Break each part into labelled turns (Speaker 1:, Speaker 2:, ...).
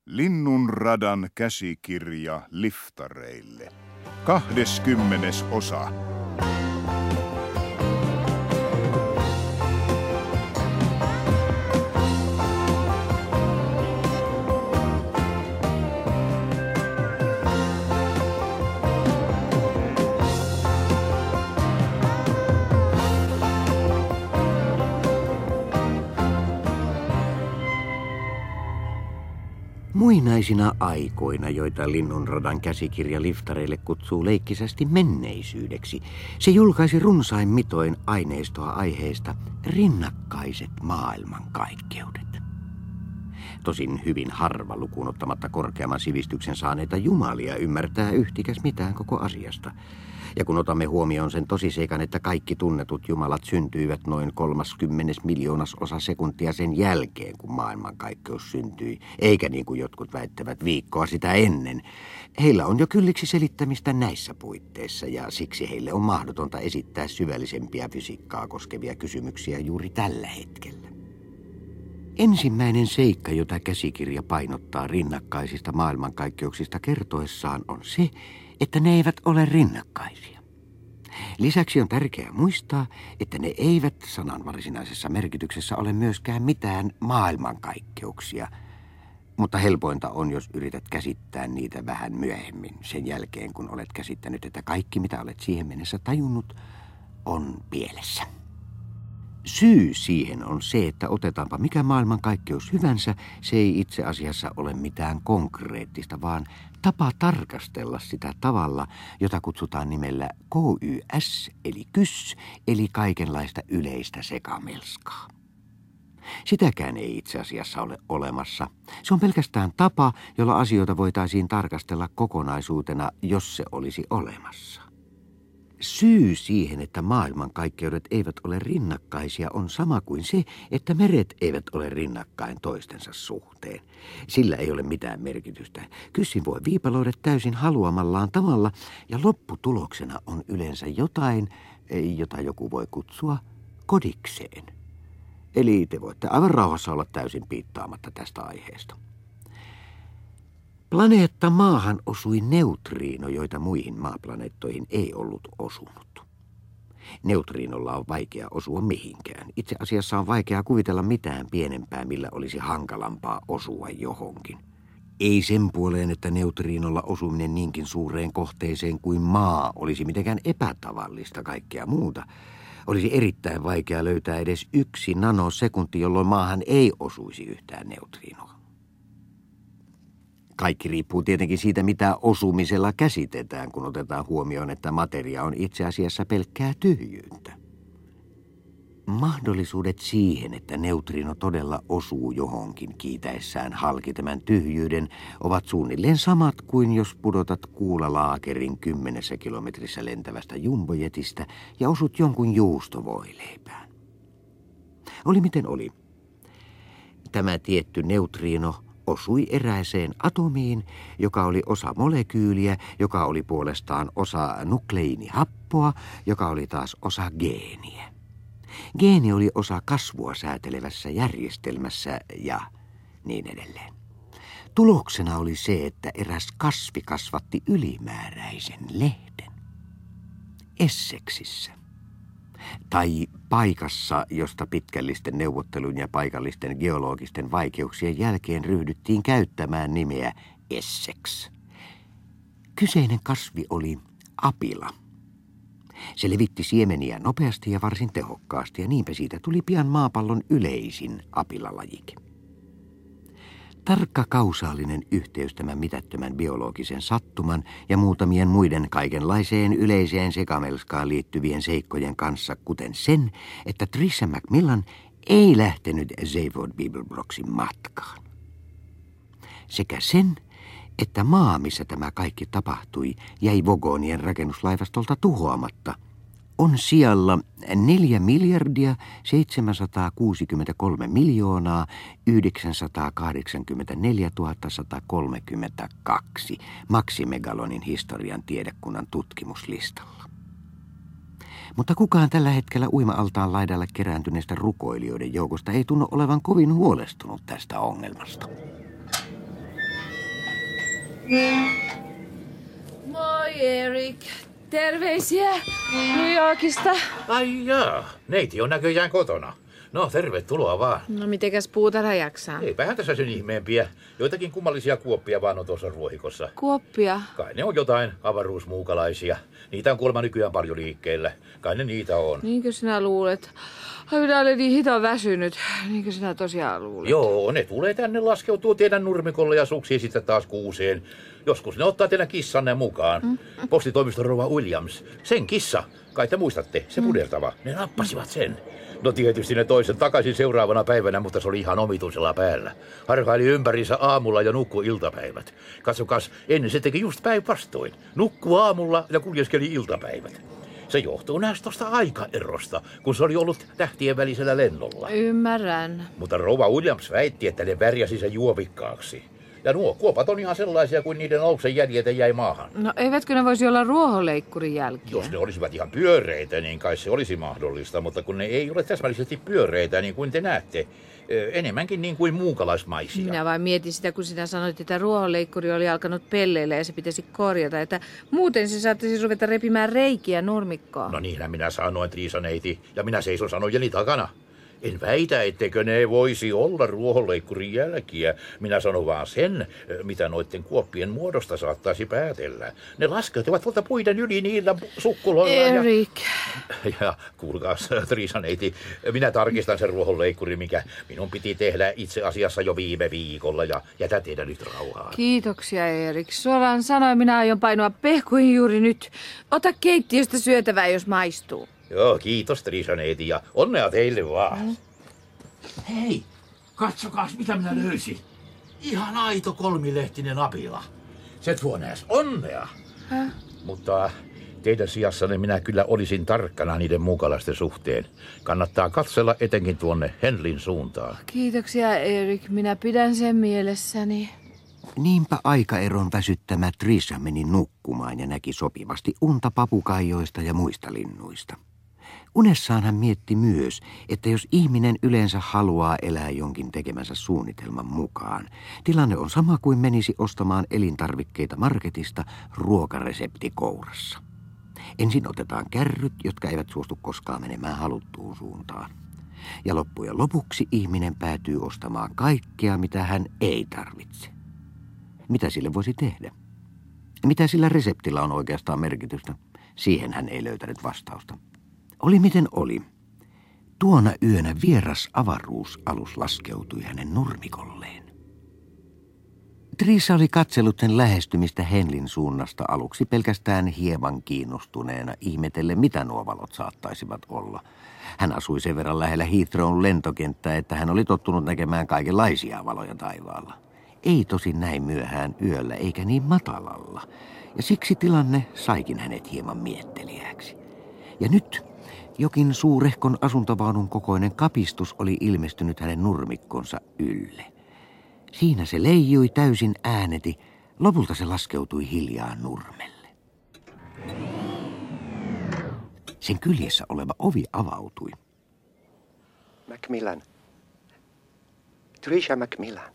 Speaker 1: Linnunradan käsikirja liftareille. 20. osa.
Speaker 2: Muinaisina aikoina, joita Linnunradan käsikirja liftareille kutsuu leikkisästi menneisyydeksi, se julkaisi runsain mitoin aineistoa aiheesta Rinnakkaiset maailmankaikkeudet. Tosin hyvin harva lukuun ottamatta korkeamman sivistyksen saaneita jumalia ymmärtää yhtikäs mitään koko asiasta. Ja kun otamme huomioon sen tosiseikan, että kaikki tunnetut jumalat syntyivät noin 30 miljoonasosa sekuntia sen jälkeen, kun maailmankaikkeus syntyi, eikä niin kuin jotkut väittävät viikkoa sitä ennen, heillä on jo kylliksi selittämistä näissä puitteissa, ja siksi heille on mahdotonta esittää syvällisempiä fysiikkaa koskevia kysymyksiä juuri tällä hetkellä. Ensimmäinen seikka, jota käsikirja painottaa rinnakkaisista maailmankaikkeuksista kertoessaan, on se, että ne eivät ole rinnakkaisia. Lisäksi on tärkeää muistaa, että ne eivät sanan varsinaisessa merkityksessä ole myöskään mitään maailmankaikkeuksia, mutta helpointa on, jos yrität käsittää niitä vähän myöhemmin, sen jälkeen kun olet käsittänyt, että kaikki mitä olet siihen mennessä tajunnut on pielessä. Syy siihen on se, että otetaanpa mikä maailmankaikkeus hyvänsä, se ei itse asiassa ole mitään konkreettista, vaan tapa tarkastella sitä tavalla, jota kutsutaan nimellä KYS, eli kys, eli kaikenlaista yleistä sekamelskaa. Sitäkään ei itse asiassa ole olemassa. Se on pelkästään tapa, jolla asioita voitaisiin tarkastella kokonaisuutena, jos se olisi olemassa. Syy siihen, että maailmankaikkeudet eivät ole rinnakkaisia, on sama kuin se, että meret eivät ole rinnakkain toistensa suhteen. Sillä ei ole mitään merkitystä. Kyssin voi viipaloida täysin haluamallaan tavalla, ja lopputuloksena on yleensä jotain, jota joku voi kutsua kodikseen. Eli te voitte aivan rauhassa olla täysin piittaamatta tästä aiheesta. Planeetta Maahan osui neutriino, joita muihin maaplaneettoihin ei ollut osunut. Neutriinolla on vaikea osua mihinkään. Itse asiassa on vaikea kuvitella mitään pienempää, millä olisi hankalampaa osua johonkin. Ei sen puoleen, että neutriinolla osuminen niinkin suureen kohteeseen kuin Maa olisi mitenkään epätavallista kaikkea muuta. Olisi erittäin vaikea löytää edes 1 nanosekunti, jolloin Maahan ei osuisi yhtään neutriinoa. Kaikki riippuu tietenkin siitä, mitä osumisella käsitetään, kun otetaan huomioon, että materia on itse asiassa pelkkää tyhjyyttä. Mahdollisuudet siihen, että neutriino todella osuu johonkin kiitäessään halki tämän tyhjyyden, ovat suunnilleen samat kuin jos pudotat kuulalaakerin 10 kilometrissä lentävästä jumbojetistä ja osut jonkun juustovoileipään. Oli miten oli. Tämä tietty neutriino osui erääseen atomiin, joka oli osa molekyyliä, joka oli puolestaan osa nukleiinihappoa, joka oli taas osa geeniä. Geeni oli osa kasvua säätelevässä järjestelmässä ja niin edelleen. Tuloksena oli se, että eräs kasvi kasvatti ylimääräisen lehden. Essexissä. Tai paikassa, josta pitkällisten neuvottelun ja paikallisten geologisten vaikeuksien jälkeen ryhdyttiin käyttämään nimeä Essex. Kyseinen kasvi oli apila. Se levitti siemeniä nopeasti ja varsin tehokkaasti, ja niinpä siitä tuli pian maapallon yleisin apilalajike. Tarkka kausaalinen yhteys tämän mitättömän biologisen sattuman ja muutamien muiden kaikenlaiseen yleiseen sekamelskaan liittyvien seikkojen kanssa, kuten sen, että Trisha Macmillan ei lähtenyt Zaphod Beeblebroxin matkaan. Sekä sen, että maa, missä tämä kaikki tapahtui, jäi Vogonien rakennuslaivastolta tuhoamatta, on sijalla 4,763,984,132 Maximegalonin historian tiedekunnan tutkimuslistalla. Mutta kukaan tällä hetkellä uima-altaan laidalle kerääntyneistä rukoilijoiden joukosta ei tunnu olevan kovin huolestunut tästä ongelmasta.
Speaker 3: Moi Erik. Terveisiä New Yorkista.
Speaker 4: Ai jaa, neiti on näköjään kotona. No, tervetuloa vaan.
Speaker 3: No mitenkäs puutarha jaksaa?
Speaker 4: Eipähän tässä sen ihmeempiä. Joitakin kummallisia kuoppia vaan on tuossa ruohikossa.
Speaker 3: Kuoppia?
Speaker 4: Kai ne on jotain avaruusmuukalaisia. Niitä on kuulemma nykyään paljon liikkeellä. Kai ne niitä on.
Speaker 3: Niinkö sinä luulet? Ai minä olen niin hitaan väsynyt. Niinkö sinä tosiaan luulet?
Speaker 4: Joo, ne tulee tänne, laskeutuu teidän nurmikolle ja suksii sitten taas kuuseen. Joskus ne ottaa teidän kissanne mukaan. Postitoimiston rouva Williams. Sen kissa. Kai te muistatte, se punertava. Ne nappasivat sen. No tietysti ne toisen takaisin seuraavana päivänä, mutta se oli ihan omituisella päällä. Harhaili ympärinsä aamulla ja nukkui iltapäivät. Katsokas, ennen se teki just päinvastoin. Nukkui aamulla ja kuljeskeli iltapäivät. Se johtuu näistä tosta aikaerosta, kun se oli ollut tähtien välisellä lennolla.
Speaker 3: Ymmärrän.
Speaker 4: Mutta rouva Williams väitti, että ne värjäsi sen juovikkaaksi. Ja nuo kuopat on ihan sellaisia kuin niiden aluksen jäljet jäi maahan.
Speaker 3: No eivätkö ne voisi olla ruohonleikkurin jälkiä?
Speaker 4: Jos ne olisivat ihan pyöreitä, niin kai se olisi mahdollista, mutta kun ne ei ole täsmällisesti pyöreitä, niin kuin te näette, enemmänkin niin kuin muukalaismaisia.
Speaker 3: Minä vain mietin sitä, kun sinä sanoit, että ruohonleikkuri oli alkanut pelleillä ja se pitäisi korjata, että muuten se saattaisi ruveta repimään reikiä nurmikkoon.
Speaker 4: No niinhän minä sanoin, Triisa-neiti, ja minä seison sanojeni takana. En väitä, etteikö ne voisi olla ruohonleikkurin jälkiä. Minä sanon vaan sen, mitä noiden kuoppien muodosta saattaisi päätellä. Ne laskeutuvat tuolta puiden yli niillä sukkuloilla.
Speaker 3: Erik.
Speaker 4: Ja kuulkaas, Triisa-neiti, minä tarkistan sen ruohonleikkurin, mikä minun piti tehdä itse asiassa jo viime viikolla, ja jätä teidän nyt rauhaan.
Speaker 3: Kiitoksia, Erik. Suoraan sanoen minä aion painua pehkuihin juuri nyt. Ota keittiöstä syötävää, jos maistuu.
Speaker 4: Joo, kiitos Triisa-neiti, ja onnea teille vaan. Hei, katsokaas mitä minä löysin. Ihan aito kolmilehtinen apila. Se tuo näes onnea. Mutta teidän sijassanne minä kyllä olisin tarkkana niiden muukalaisten suhteen. Kannattaa katsella etenkin tuonne Henlin suuntaan.
Speaker 3: Kiitoksia, Erik. Minä pidän sen mielessäni.
Speaker 2: Niinpä aikaeron väsyttämä Trisha meni nukkumaan ja näki sopivasti unta papukaijoista ja muista linnuista. Unessaan hän mietti myös, että jos ihminen yleensä haluaa elää jonkin tekemänsä suunnitelman mukaan, tilanne on sama kuin menisi ostamaan elintarvikkeita marketista ruokaresepti kourassa. Ensin otetaan kärryt, jotka eivät suostu koskaan menemään haluttuun suuntaan. Ja loppujen lopuksi ihminen päätyy ostamaan kaikkea, mitä hän ei tarvitse. Mitä sille voisi tehdä? Mitä sillä reseptillä on oikeastaan merkitystä? Siihen hän ei löytänyt vastausta. Oli miten oli. Tuona yönä vieras avaruusalus laskeutui hänen nurmikolleen. Trisha oli katsellut sen lähestymistä Henlin suunnasta aluksi pelkästään hieman kiinnostuneena ihmetellen, mitä nuo valot saattaisivat olla. Hän asui sen verran lähellä Heathrown lentokenttää, että hän oli tottunut näkemään kaikenlaisia valoja taivaalla. Ei tosin näin myöhään yöllä eikä niin matalalla, ja siksi tilanne saikin hänet hieman mietteliäksi. Ja nyt jokin suurehkon asuntovaunun kokoinen kapistus oli ilmestynyt hänen nurmikkonsa ylle. Siinä se leijui täysin ääneti, lopulta se laskeutui hiljaa nurmelle. Sen kyljessä oleva ovi avautui.
Speaker 5: Macmillan. Trisha Macmillan.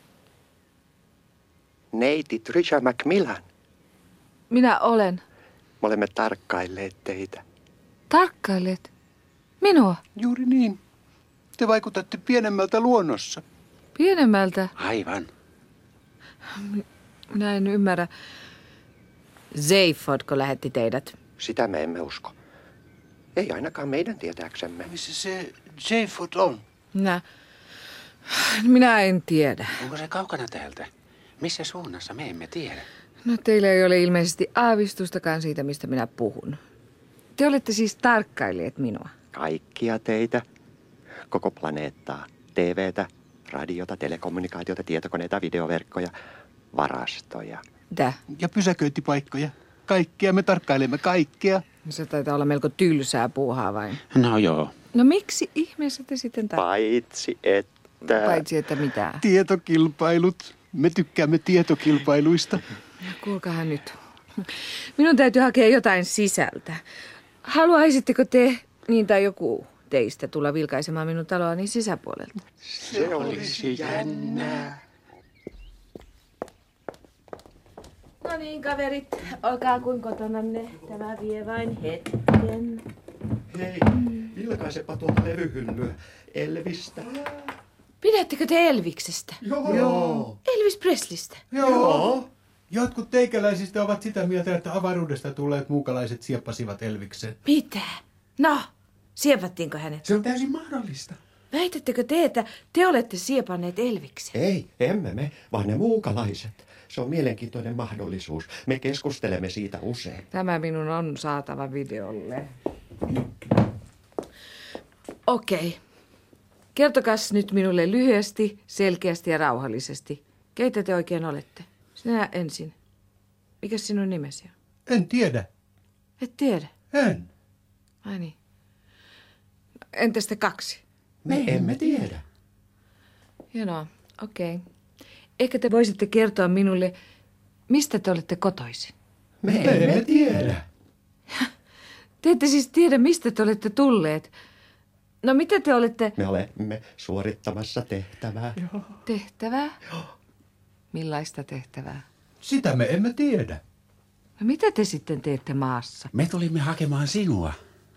Speaker 5: Neiti Trisha Macmillan.
Speaker 3: Minä olen.
Speaker 5: Me olemme tarkkailleet teitä.
Speaker 3: Tarkkailet? Minua?
Speaker 6: Juuri niin. Te vaikutatte pienemmältä luonnossa.
Speaker 3: Pienemmältä?
Speaker 6: Aivan.
Speaker 3: Minä en ymmärrä. Zayfordko lähetti teidät?
Speaker 5: Sitä me emme usko. Ei ainakaan meidän tietääksemme.
Speaker 6: Missä se Jayford on?
Speaker 3: Minä en tiedä.
Speaker 6: Onko se kaukana täältä? Missä suunnassa me emme tiedä.
Speaker 3: No teillä ei ole ilmeisesti aavistustakaan siitä, mistä minä puhun. Te olette siis tarkkailleet minua.
Speaker 5: Kaikkia teitä. Koko planeettaa. TVtä, radiota, telekommunikaatiota, tietokoneita, videoverkkoja, varastoja.
Speaker 3: Mitä?
Speaker 6: Ja pysäköintipaikkoja. Kaikkia, me tarkkailemme kaikkea.
Speaker 3: Se taitaa olla melko tylsää puuhaa vain.
Speaker 6: No joo.
Speaker 3: No miksi ihmeessä te sitten
Speaker 5: Paitsi että...
Speaker 3: Paitsi että mitä?
Speaker 6: Tietokilpailut. Me tykkäämme tietokilpailuista.
Speaker 3: Kuulkahan nyt. Minun täytyy hakea jotain sisältä. Haluaisitteko te, niin tai joku teistä, tulla vilkaisemaan minun taloani sisäpuolelta?
Speaker 6: Se olisi jännää.
Speaker 3: No niin, kaverit, olkaa kuin kotonanne. Tämä vie vain hetken.
Speaker 5: Hei, vilkaisepa tuolta levyhyllyä. Elvistä.
Speaker 3: Pidättekö te Elviksestä?
Speaker 5: Joo.
Speaker 3: Elvis Presleystä?
Speaker 5: Joo.
Speaker 6: Jotkut teikäläisistä ovat sitä mieltä, että avaruudesta tulleet muukalaiset sieppasivat Elviksen.
Speaker 3: Mitä? No, siepattiinko hänet?
Speaker 7: Se on täysin mahdollista.
Speaker 3: Väitättekö te, että te olette siepanneet Elviksen?
Speaker 5: Ei, emme me, vaan ne muukalaiset. Se on mielenkiintoinen mahdollisuus. Me keskustelemme siitä usein.
Speaker 3: Tämä minun on saatava videolle. Okei. Kertokas nyt minulle lyhyesti, selkeästi ja rauhallisesti. Keitä te oikein olette? Sinä ensin. Mikäs sinun nimesi on?
Speaker 6: En tiedä.
Speaker 3: Et tiedä.
Speaker 6: En.
Speaker 3: Ai niin. Entäs te kaksi?
Speaker 5: Me emme tiedä.
Speaker 3: Hienoa, okei. Ehkä te voisitte kertoa minulle, mistä te olette kotoisin.
Speaker 5: Me emme tiedä.
Speaker 3: Te ette siis tiedä, mistä te olette tulleet. No mitä te olette...
Speaker 5: Me olemme suorittamassa tehtävää.
Speaker 3: Tehtävää? Millaista tehtävää?
Speaker 6: Sitä me emme tiedä.
Speaker 3: No mitä te sitten teette maassa?
Speaker 7: Me tulimme hakemaan sinua.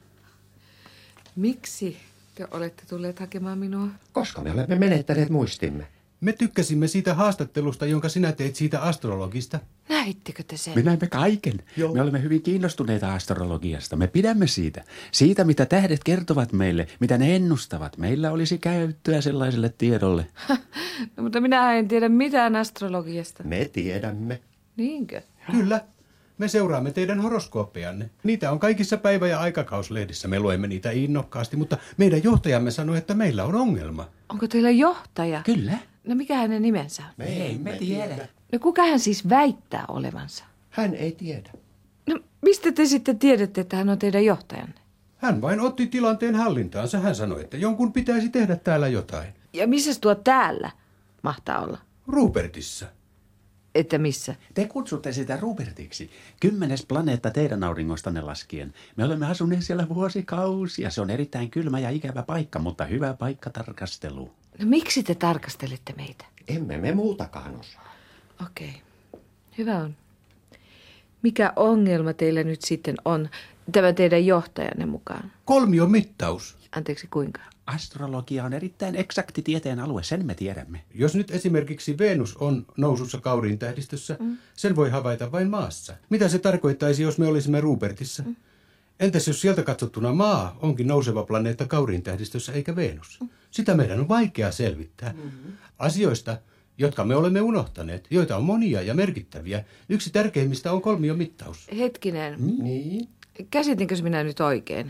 Speaker 3: Miksi te olette tulleet hakemaan minua?
Speaker 5: Koska me olemme menettäneet muistimme.
Speaker 6: Me tykkäsimme siitä haastattelusta, jonka sinä teit siitä astrologista.
Speaker 3: Näittekö te sen?
Speaker 7: Me näemme kaiken.
Speaker 6: Joo.
Speaker 7: Me olemme hyvin kiinnostuneita astrologiasta. Me pidämme siitä. Siitä, mitä tähdet kertovat meille, mitä ne ennustavat. Meillä olisi käyttöä sellaiselle tiedolle.
Speaker 3: No, mutta minä en tiedä mitään astrologiasta.
Speaker 5: Me tiedämme.
Speaker 3: Niinkö?
Speaker 6: Kyllä. Me seuraamme teidän horoskooppejanne. Niitä on kaikissa päivä- ja aikakauslehdissä. Me luemme niitä innokkaasti, mutta meidän johtajamme sanoi, että meillä on ongelma.
Speaker 3: Onko teillä johtaja?
Speaker 7: Kyllä.
Speaker 3: No mikä hänen nimensä on?
Speaker 5: Me emme tiedä.
Speaker 3: No kuka hän siis väittää olevansa?
Speaker 5: Hän ei tiedä.
Speaker 3: No mistä te sitten tiedätte, että hän on teidän johtajanne?
Speaker 6: Hän vain otti tilanteen hallintaansa. Hän sanoi, että jonkun pitäisi tehdä täällä jotain.
Speaker 3: Ja missä tuo täällä mahtaa olla?
Speaker 6: Rupertissa.
Speaker 3: Että missä?
Speaker 7: Te kutsutte sitä Rupertiksi. 10. planeetta teidän auringostanne laskien. Me olemme asuneet siellä vuosikausia. Se on erittäin kylmä ja ikävä paikka, mutta hyvä paikka tarkasteluun.
Speaker 3: No miksi te tarkastelette meitä?
Speaker 5: Emme me muutakaan osaa.
Speaker 3: Okei. Hyvä on. Mikä ongelma teillä nyt sitten on tämä teidän johtajanne mukaan?
Speaker 6: Kolmiomittaus.
Speaker 3: Anteeksi, kuinka?
Speaker 7: Astrologia on erittäin eksakti tieteen alue, sen me tiedämme.
Speaker 6: Jos nyt esimerkiksi Venus on nousussa Kauriin tähdistössä, sen voi havaita vain maassa. Mitä se tarkoittaisi, jos me olisimme Rupertissa? Entäs jos sieltä katsottuna maa onkin nouseva planeetta Kauriin tähdistössä eikä Venus? Sitä meidän on vaikea selvittää. Asioista, jotka me olemme unohtaneet, joita on monia ja merkittäviä, yksi tärkeimmistä on kolmiomittaus.
Speaker 3: Hetkinen.
Speaker 5: Niin.
Speaker 3: Käsitinkö minä nyt oikein?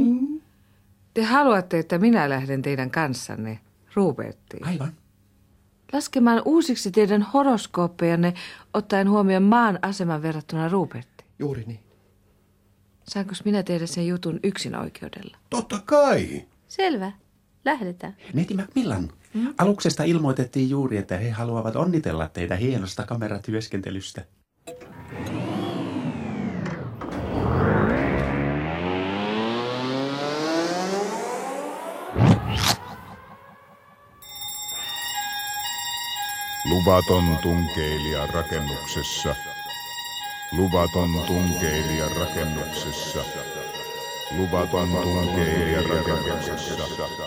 Speaker 3: Te haluatte, että minä lähden teidän kanssanne Ruperttiin.
Speaker 7: Aivan.
Speaker 3: Laskemaan uusiksi teidän horoskooppejanne ottaen huomioon maan aseman verrattuna Ruperttiin.
Speaker 5: Juuri niin.
Speaker 3: Saanko minä tehdä sen jutun yksin oikeudella?
Speaker 6: Totta kai.
Speaker 3: Selvä. Lähdetään.
Speaker 7: Neiti Macmillan, aluksesta ilmoitettiin juuri, että he haluavat onnitella teitä hienosta kameratyöskentelystä.
Speaker 1: Luvaton tunkeilija rakennuksessa. Luvaton tunkeilija rakennuksessa. Luvaton tunkeilija rakennuksessa.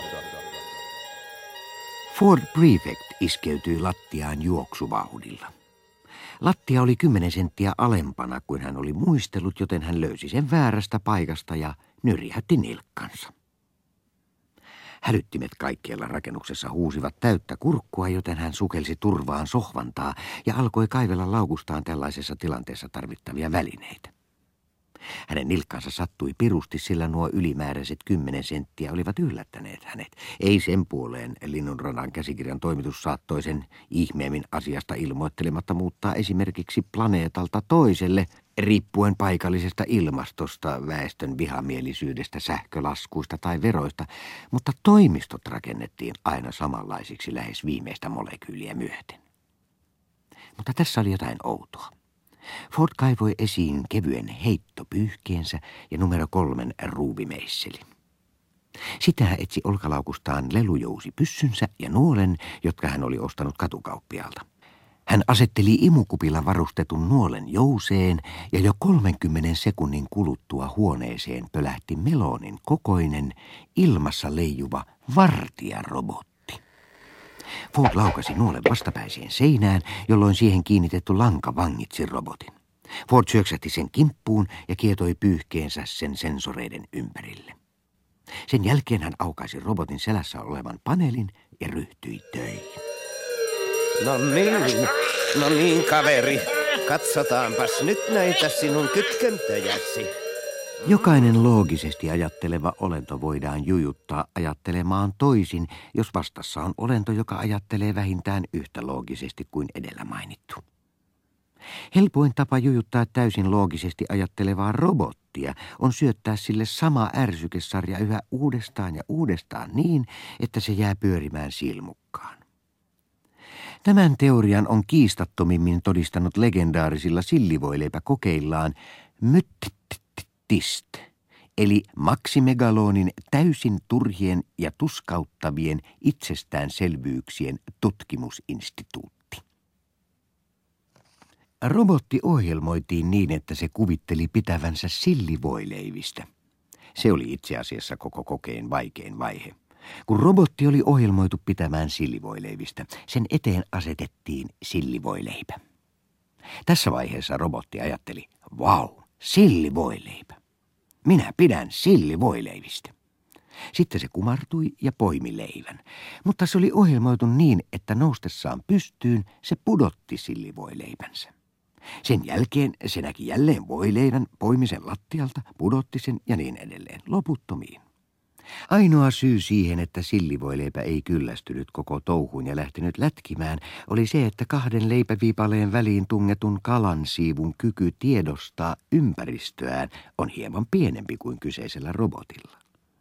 Speaker 2: Ford Prefect iskeytyi lattiaan juoksuvauhdilla. Lattia oli 10 senttiä alempana kuin hän oli muistellut, joten hän löysi sen väärästä paikasta ja nyrjähti nilkkansa. Hälyttimet kaikkialla rakennuksessa huusivat täyttä kurkkua, joten hän sukelsi turvaan sohvantaa ja alkoi kaivella laukustaan tällaisessa tilanteessa tarvittavia välineitä. Hänen nilkkansa sattui pirusti, sillä nuo ylimääräiset 10 senttiä olivat yllättäneet hänet. Ei sen puoleen Linnunradan käsikirjan toimitus saattoi sen ihmeemmin asiasta ilmoittelematta muuttaa esimerkiksi planeetalta toiselle, riippuen paikallisesta ilmastosta, väestön vihamielisyydestä, sähkölaskuista tai veroista, mutta toimistot rakennettiin aina samanlaisiksi lähes viimeistä molekyyliä myöten. Mutta tässä oli jotain outoa. Ford kaivoi esiin kevyen heittopyyhkeensä ja numero 3 ruuvimeisselin. Sitä hän etsi olkalaukustaan lelujousipyssynsä ja nuolen, jotka hän oli ostanut katukauppialta. Hän asetteli imukupilla varustetun nuolen jouseen ja jo 30 sekunnin kuluttua huoneeseen pölähti melonin kokoinen, ilmassa leijuva vartijarobotti. Ford laukasi nuolen vastapäiseen seinään, jolloin siihen kiinnitetty lanka vangitsi robotin. Ford syöksähti sen kimppuun ja kietoi pyyhkeensä sen sensoreiden ympärille. Sen jälkeen hän aukaisi robotin selässä olevan paneelin ja ryhtyi töihin.
Speaker 8: No niin, kaveri. Katsotaanpas nyt näitä sinun kytkentöjäsi.
Speaker 2: Jokainen loogisesti ajatteleva olento voidaan jujuttaa ajattelemaan toisin, jos vastassa on olento, joka ajattelee vähintään yhtä loogisesti kuin edellä mainittu. Helpoin tapa jujuttaa täysin loogisesti ajattelevaa robottia on syöttää sille sama ärsykesarja yhä uudestaan ja uudestaan niin, että se jää pyörimään silmukkaan. Tämän teorian on kiistattomimmin todistanut legendaarisilla sillivoileipäkokeillaan Myttist, eli Maximegalonin täysin turhien ja tuskauttavien itsestäänselvyyksien tutkimusinstituutti. Robotti ohjelmoitiin niin, että se kuvitteli pitävänsä sillivoileivistä. Se oli itse asiassa koko kokeen vaikein vaihe. Kun robotti oli ohjelmoitu pitämään sillivoileivistä, sen eteen asetettiin sillivoileipä. Tässä vaiheessa robotti ajatteli, vau, sillivoileipä. Minä pidän sillivoileivistä. Sitten se kumartui ja poimi leivän, mutta se oli ohjelmoitu niin, että noustessaan pystyyn se pudotti sillivoileipänsä. Sen jälkeen se näki jälleen voileivän, poimi sen lattialta, pudotti sen ja niin edelleen, loputtomiin. Ainoa syy siihen, että sillivoileipä ei kyllästynyt koko touhuun ja lähtenyt lätkimään, oli se, että 2 leipäviipaleen väliin tungetun kalansiivun kyky tiedostaa ympäristöään on hieman pienempi kuin kyseisellä robotilla.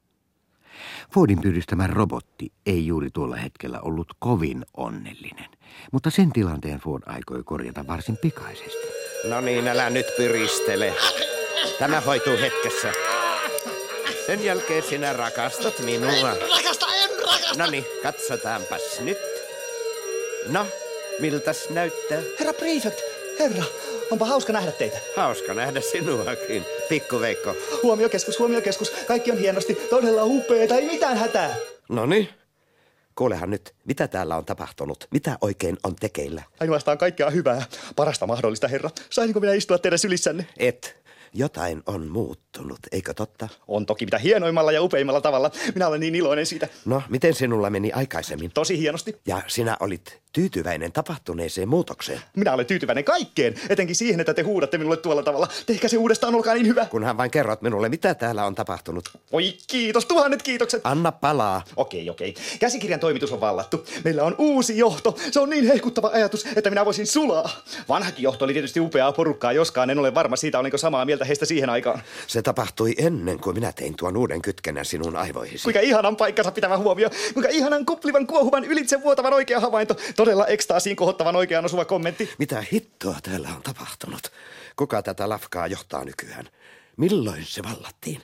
Speaker 2: Fordin pyydystämä robotti ei juuri tuolla hetkellä ollut kovin onnellinen, mutta sen tilanteen Ford aikoi korjata varsin pikaisesti.
Speaker 8: No niin, älä nyt pyristele. Tämä hoituu hetkessä. Sen jälkeen sinä rakastat minua.
Speaker 5: En rakasta!
Speaker 8: No niin, katsotaanpas nyt. No, miltäs näyttää?
Speaker 5: Herra Prefect, herra, onpa hauska nähdä teitä.
Speaker 8: Hauska nähdä sinuakin, pikkuveikko.
Speaker 5: Huomiokeskus, kaikki on hienosti, todella upeeta, ei mitään hätää.
Speaker 8: No niin, kuulehan nyt, mitä täällä on tapahtunut? Mitä oikein on tekeillä?
Speaker 5: Ainoastaan kaikkea hyvää, parasta mahdollista, herra. Saisinko minä istua teidän sylissänne?
Speaker 8: Et. Jotain on muuttunut, eikö totta?
Speaker 5: On toki mitä hienoimmalla ja upeimmalla tavalla. Minä olen niin iloinen siitä.
Speaker 8: No, miten sinulla meni aikaisemmin?
Speaker 5: Tosi hienosti.
Speaker 8: Ja sinä olit tyytyväinen tapahtuneeseen muutokseen?
Speaker 5: Minä olen tyytyväinen kaikkeen, etenkin siihen, että te huudatte minulle tuolla tavalla. Tehkää se uudestaan, olkaa niin hyvä.
Speaker 8: Kunhan vain kerrot minulle, mitä täällä on tapahtunut.
Speaker 5: Oi kiitos, 1000 kiitokset.
Speaker 8: Anna palaa.
Speaker 5: Okei. Käsikirjan toimitus on vallattu. Meillä on uusi johto. Se on niin hehkuttava ajatus, että minä voisin sulaa. Vanhakin johto oli tietysti upeaa porukkaa, joskaan en ole varma siitä, olinko samaa mieltä heistä siihen aikaan.
Speaker 8: Se tapahtui ennen kuin minä tein tuon uuden kytkennän sinun aivoihisi.
Speaker 5: Kuinka ihanan paikkansa pitävä huomio. Kuinka ihanan kuplivan, kuohuvan, ylitse vuotavan oikea havainto. Todella ekstaasiin kohottavan oikean osuva kommentti.
Speaker 8: Mitä hittoa täällä on tapahtunut? Kuka tätä lafkaa johtaa nykyään? Milloin se vallattiin?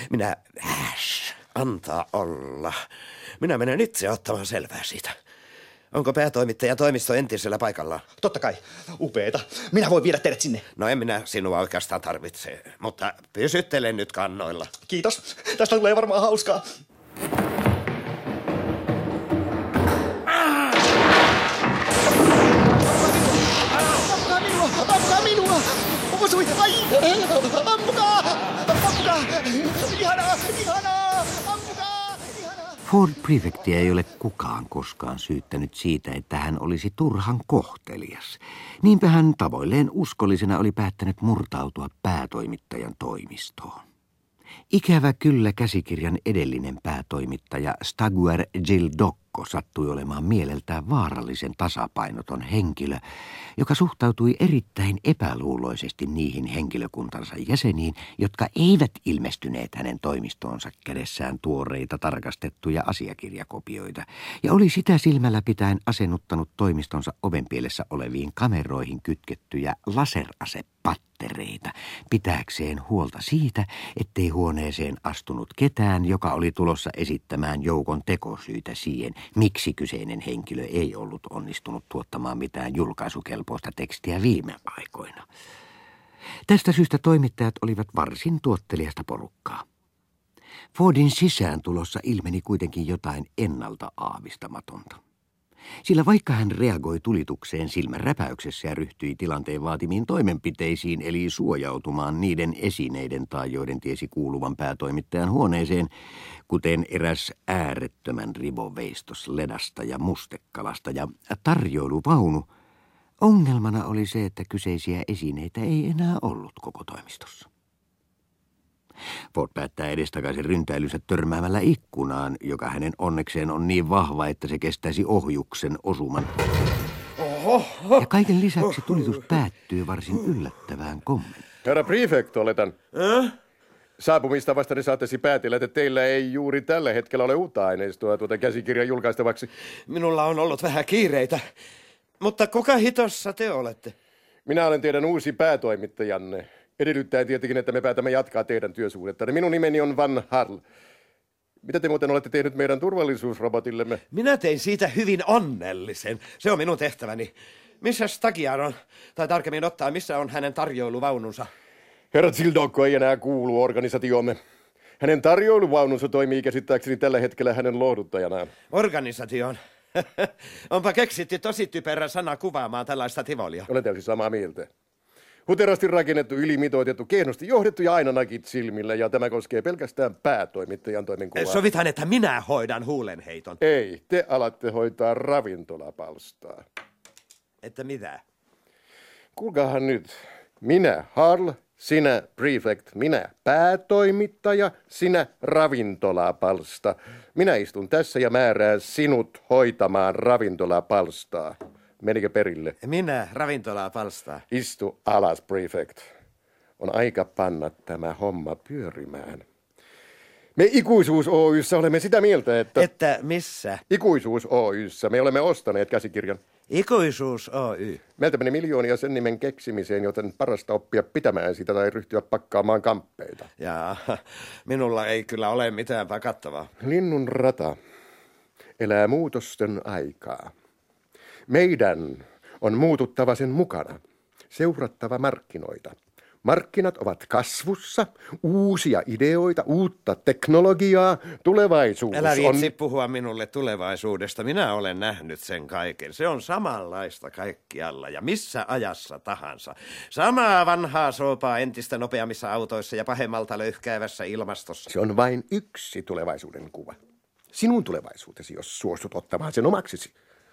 Speaker 8: Antaa olla. Minä menen itse ottamaan selvää siitä. Onko päätoimittaja toimisto entisellä paikallaan?
Speaker 5: Totta kai. Upeeta. Minä voin viedä teidät sinne.
Speaker 8: No en minä sinua oikeastaan tarvitse, mutta pysyttele nyt kannoilla.
Speaker 5: Kiitos. Tästä tulee varmaan hauskaa. Ampukaa minua! Osui! Ai! Ampukaa! Ihanaa! Ampukaa!
Speaker 2: Ford Prefectia ei ole kukaan koskaan syyttänyt siitä, että hän olisi turhan kohtelias. Niinpä hän tavoilleen uskollisena oli päättänyt murtautua päätoimittajan toimistoon. Ikävä kyllä käsikirjan edellinen päätoimittaja Staguer Gildocco sattui olemaan mieleltään vaarallisen tasapainoton henkilö, joka suhtautui erittäin epäluuloisesti niihin henkilökuntansa jäseniin, jotka eivät ilmestyneet hänen toimistoonsa kädessään tuoreita tarkastettuja asiakirjakopioita, ja oli sitä silmällä pitäen asennuttanut toimistonsa ovenpielessä oleviin kameroihin kytkettyjä laserasepattereita, pitääkseen huolta siitä, ettei huoneeseen astunut ketään, joka oli tulossa esittämään joukon tekosyitä siihen, miksi kyseinen henkilö ei ollut onnistunut tuottamaan mitään julkaisukelpoista tekstiä viime aikoina. Tästä syystä toimittajat olivat varsin tuotteliasta porukkaa. Fordin sisääntulossa ilmeni kuitenkin jotain ennalta aavistamatonta. Sillä vaikka hän reagoi tulitukseen silmän räpäyksessä ja ryhtyi tilanteen vaatimiin toimenpiteisiin, eli suojautumaan niiden esineiden tai joiden tiesi kuuluvan päätoimittajan huoneeseen, kuten eräs äärettömän rivoveistos ledasta ja mustekalasta ja tarjoiluvaunu, ongelmana oli se, että kyseisiä esineitä ei enää ollut koko toimistossa. Ford päättää edestakaisin ryntäilynsä törmäämällä ikkunaan, joka hänen onnekseen on niin vahva, että se kestäisi ohjuksen osuman. Ja kaiken lisäksi tulitus päättyy varsin yllättävään kommenttiin.
Speaker 9: Herra prefect, oletan. Saapumista vastani saatesi päätellä, että teillä ei juuri tällä hetkellä ole uutta aineistoa tuota käsikirjan julkaistavaksi.
Speaker 8: Minulla on ollut vähän kiireitä. Mutta kuka hitossa te olette?
Speaker 9: Minä olen teidän uusi päätoimittajanne. Edellyttäen tietenkin, että me päätämme jatkaa teidän työsuhdettanne. Minun nimeni on Van Harl. Mitä te muuten olette tehnyt meidän turvallisuusrobotillemme?
Speaker 8: Minä tein siitä hyvin onnellisen. Se on minun tehtäväni. Missä Stagiar on? Tai tarkemmin ottaen, missä on hänen tarjoiluvaununsa?
Speaker 9: Herra Zildokko ei enää kuulu organisaatiomme. Hänen tarjoiluvaununsa toimii käsittääkseni tällä hetkellä hänen lohduttajanaan.
Speaker 8: Organisation? Onpa keksitty tosi typerä sana kuvaamaan tällaista tivolia.
Speaker 9: Olen täysin samaa mieltä. Huterasti rakennettu, ylimitoitettu, kehnosti johdettu ja aina nakit silmillä, ja tämä koskee pelkästään päätoimittajan toimenkuvaa.
Speaker 8: Sovitaan, että minä hoidan huulenheiton.
Speaker 9: Ei, te alatte hoitaa ravintolapalstaa.
Speaker 8: Että mitä?
Speaker 9: Kuulkaahan nyt. Minä Harl, sinä prefect, minä päätoimittaja, sinä ravintolapalsta. Minä istun tässä ja määrään sinut hoitamaan ravintolapalstaa. Menikö perille?
Speaker 8: Minä ravintolapalstaa.
Speaker 9: Istu alas, prefect. On aika panna tämä homma pyörimään. Me Ikuisuus Oy:ssä olemme sitä mieltä, että...
Speaker 8: Että missä?
Speaker 9: Ikuisuus Oy:ssä. Me olemme ostaneet käsikirjan.
Speaker 8: Ikuisuus Oy.
Speaker 9: Meiltä meni miljoonia sen nimen keksimiseen, joten parasta oppia pitämään sitä tai ryhtyä pakkaamaan kamppeita.
Speaker 8: Jaa, minulla ei kyllä ole mitään pakattavaa.
Speaker 9: Linnun rata elää muutosten aikaa. Meidän on muututtava sen mukana, seurattava markkinoita. Markkinat ovat kasvussa, uusia ideoita, uutta teknologiaa, tulevaisuus
Speaker 8: Älä viitsi puhua minulle tulevaisuudesta, minä olen nähnyt sen kaiken. Se on samanlaista kaikkialla ja missä ajassa tahansa. Samaa vanhaa soopaa entistä nopeammissa autoissa ja pahemmalta löyhkäävässä ilmastossa.
Speaker 9: Se on vain yksi tulevaisuuden kuva. Sinun tulevaisuutesi, jos suostut ottamaan sen omaksesi.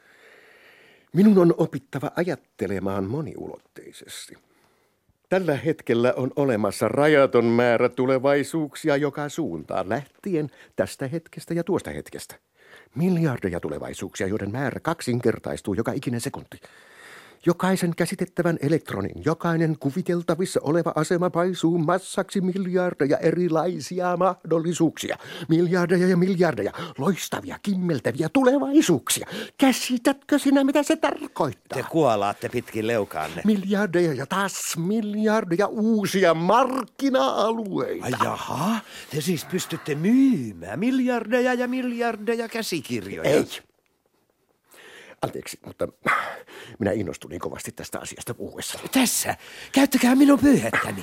Speaker 9: Minun on opittava ajattelemaan moniulotteisesti. Tällä hetkellä on olemassa rajaton määrä tulevaisuuksia joka suuntaan, lähtien tästä hetkestä ja tuosta hetkestä. Miljardeja tulevaisuuksia, joiden määrä kaksinkertaistuu joka ikinen sekunti. Jokaisen käsitettävän elektronin, jokainen kuviteltavissa oleva asema paisuu massaksi miljardeja erilaisia mahdollisuuksia. Miljardeja ja miljardeja, loistavia, kimmeltäviä tulevaisuuksia. Käsitätkö sinä, mitä se tarkoittaa?
Speaker 8: Te kuolaatte pitkin leukaanne.
Speaker 9: Miljardeja ja taas miljardeja uusia markkina-alueita.
Speaker 8: Ai jaha, te siis pystytte myymään miljardeja ja miljardeja käsikirjoja.
Speaker 9: Ei. Anteeksi, mutta minä innostuin niin kovasti tästä asiasta puhuessa.
Speaker 8: Tässä, käyttäkää minun pyyhettäni.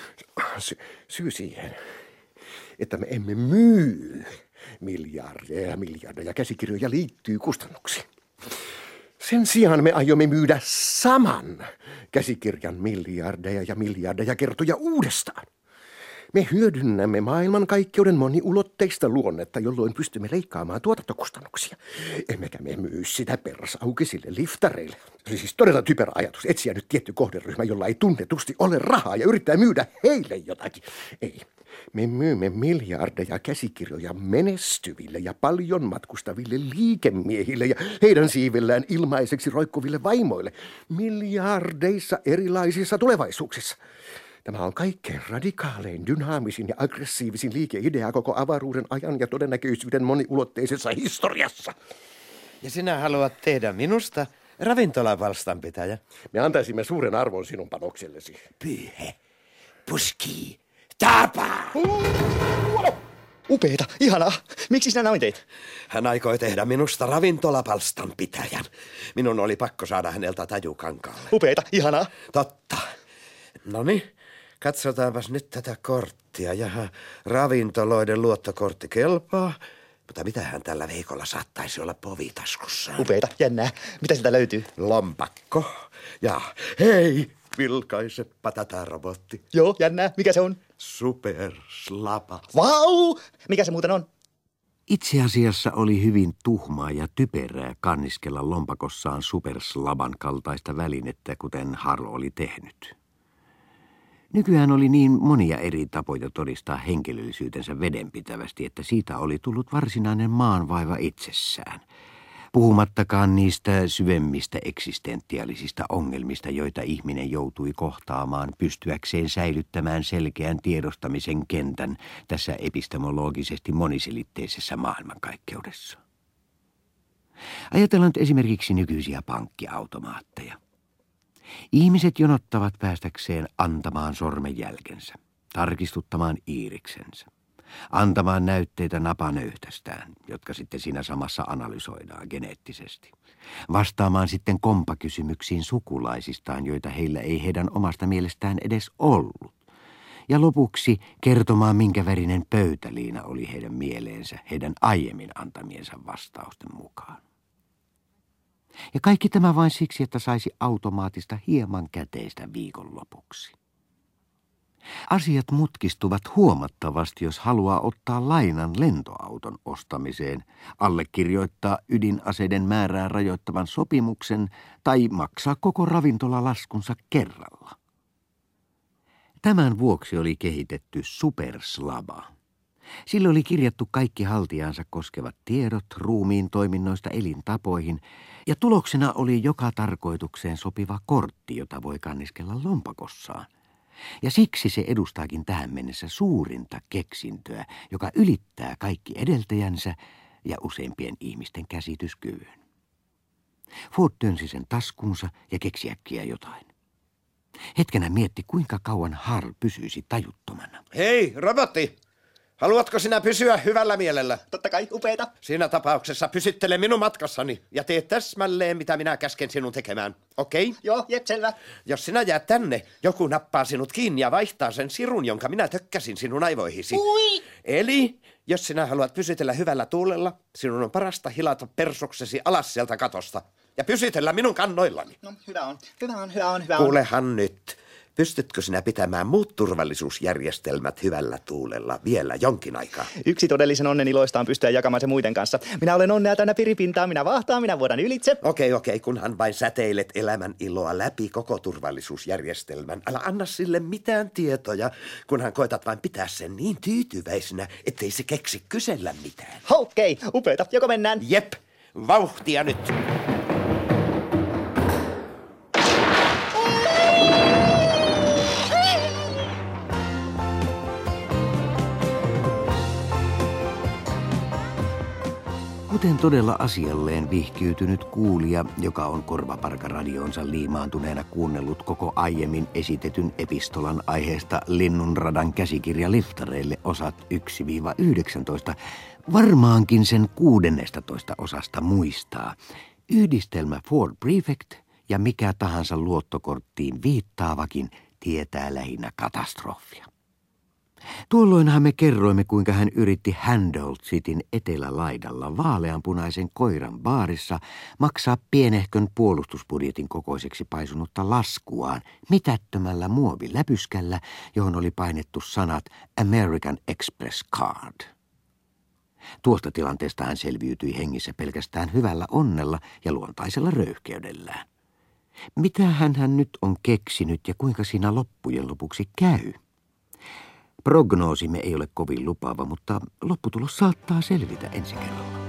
Speaker 9: Syy siihen, että me emme myy miljardeja ja miljardeja käsikirjoja liittyy kustannuksiin. Sen sijaan me aiomme myydä saman käsikirjan miljardeja ja miljardeja kertoja uudestaan. Me hyödynnämme maailmankaikkeuden moniulotteista luonnetta, jolloin pystymme leikkaamaan tuotantokustannuksia. Emmekä me myy sitä persaukisille liftareille. Se siis todella typerä ajatus etsiä nyt tietty kohderyhmä, jolla ei tunnetusti ole rahaa ja yrittää myydä heille jotakin. Ei. Me myymme miljardeja käsikirjoja menestyville ja paljon matkustaville liikemiehille ja heidän siivellään ilmaiseksi roikkuville vaimoille. Miljardeissa erilaisissa tulevaisuuksissa. Tämä on kaikkein radikaalein, dynaamisin ja aggressiivisin liikeidea koko avaruuden ajan ja todennäköisyyden moniulotteisessa historiassa.
Speaker 8: Ja sinä haluat tehdä minusta ravintolapalstanpitäjä?
Speaker 9: Me antaisimme suuren arvon sinun panoksellesi.
Speaker 8: Pyyhe, puski, tapa!
Speaker 5: Upeeta, ihanaa. Miksi sinä noin teit?
Speaker 8: Hän aikoi tehdä minusta ravintolapalstan pitäjän. Minun oli pakko saada häneltä taju kankaalle.
Speaker 5: Upeeta, ihanaa.
Speaker 8: Totta. Noniin, katsotaanpas nyt tätä korttia. Jaha, ravintoloiden luottokortti kelpaa. Mutta mitähän tällä viikolla saattaisi olla povitaskussaan?
Speaker 5: Upeeta, jännää. Mitä sieltä löytyy?
Speaker 8: Lompakko. Ja hei, vilkaisepa tätä robotti.
Speaker 5: Joo, jännää. Mikä se on?
Speaker 8: Superslapa.
Speaker 5: Vau! Mikä se muuten on?
Speaker 2: Itse asiassa oli hyvin tuhmaa ja typerää kanniskella lompakossaan superslaban kaltaista välinettä, kuten Harl oli tehnyt. Nykyään oli niin monia eri tapoja todistaa henkilöllisyytensä vedenpitävästi, että siitä oli tullut varsinainen maanvaiva itsessään. Puhumattakaan niistä syvemmistä eksistentiaalisista ongelmista, joita ihminen joutui kohtaamaan pystyäkseen säilyttämään selkeän tiedostamisen kentän tässä epistemologisesti moniselitteisessä maailmankaikkeudessa. Ajatellaan nyt esimerkiksi nykyisiä pankkiautomaatteja. Ihmiset jonottavat päästäkseen antamaan sormenjälkensä, tarkistuttamaan iiriksensä, antamaan näytteitä napanöyhtästään, jotka sitten siinä samassa analysoidaan geneettisesti, vastaamaan sitten kompakysymyksiin sukulaisistaan, joita heillä ei heidän omasta mielestään edes ollut, ja lopuksi kertomaan, minkä värinen pöytäliina oli heidän mieleensä heidän aiemmin antamiensa vastausten mukaan. Ja kaikki tämä vain siksi, että saisi automaattista hieman käteistä viikonlopuksi. Asiat mutkistuvat huomattavasti, jos haluaa ottaa lainan lentoauton ostamiseen, allekirjoittaa ydinaseiden määrää rajoittavan sopimuksen tai maksaa koko ravintolalaskunsa kerralla. Tämän vuoksi oli kehitetty superslaba. Sille oli kirjattu kaikki haltijaansa koskevat tiedot ruumiin toiminnoista elintapoihin, ja tuloksena oli joka tarkoitukseen sopiva kortti, jota voi kanniskella lompakossaan. Ja siksi se edustaakin tähän mennessä suurinta keksintöä, joka ylittää kaikki edeltäjänsä ja useimpien ihmisten käsityskyvyn. Ford työnsi sen taskuunsa ja keksi äkkiä jotain. Hetkenä mietti, kuinka kauan Harl pysyisi tajuttomana.
Speaker 8: Hei, robotti! Haluatko sinä pysyä hyvällä mielellä?
Speaker 5: Totta kai, upeeta.
Speaker 8: Siinä tapauksessa pysyttele minun matkassani ja tee täsmälleen, mitä minä käsken sinun tekemään. Okei? Okay?
Speaker 5: Joo, jep, selvä.
Speaker 8: Jos sinä jäät tänne, joku nappaa sinut kiinni ja vaihtaa sen sirun, jonka minä tökkäsin sinun aivoihisi.
Speaker 5: Ui!
Speaker 8: Eli, jos sinä haluat pysytellä hyvällä tuulella, sinun on parasta hilata persoksesi alas sieltä katosta ja pysytellä minun kannoillani.
Speaker 5: No, hyvä on.
Speaker 8: Kuulehan nyt. Pystytkö sinä pitämään muut turvallisuusjärjestelmät hyvällä tuulella vielä jonkin aikaa?
Speaker 5: Yksi todellisen onnen iloista on pystyä jakamaan se muiden kanssa. Minä olen onnea täynnä piripintaa, minä vahtaan, minä vuodan ylitse.
Speaker 8: Okei, kunhan vain säteilet elämän iloa läpi koko turvallisuusjärjestelmän. Älä anna sille mitään tietoja, kunhan koetat vain pitää sen niin tyytyväisenä, ettei se keksi kysellä mitään.
Speaker 5: Okei, upeeta, joko mennään?
Speaker 8: Jep, vauhtia nyt.
Speaker 2: Kuten todella asialleen vihkiytynyt kuulija, joka on korvaparkaradioonsa liimaantuneena kuunnellut koko aiemmin esitetyn epistolan aiheesta Linnunradan käsikirja liftareille osat 1-19, varmaankin sen 16 osasta muistaa. Yhdistelmä Ford Prefect ja mikä tahansa luottokorttiin viittaavakin tietää lähinnä katastrofia. Tuolloinhan me kerroimme, kuinka hän yritti Handold Cityn etelälaidalla vaaleanpunaisen koiran baarissa maksaa pienehkön puolustusbudjetin kokoiseksi paisunutta laskuaan mitättömällä muoviläpyskällä, johon oli painettu sanat American Express Card. Tuosta tilanteesta hän selviytyi hengissä pelkästään hyvällä onnella ja luontaisella röyhkeydellään. Mitä hän nyt on keksinyt ja kuinka siinä loppujen lopuksi käy? Prognoosimme ei ole kovin lupaava, mutta lopputulos saattaa selvitä ensi kerralla.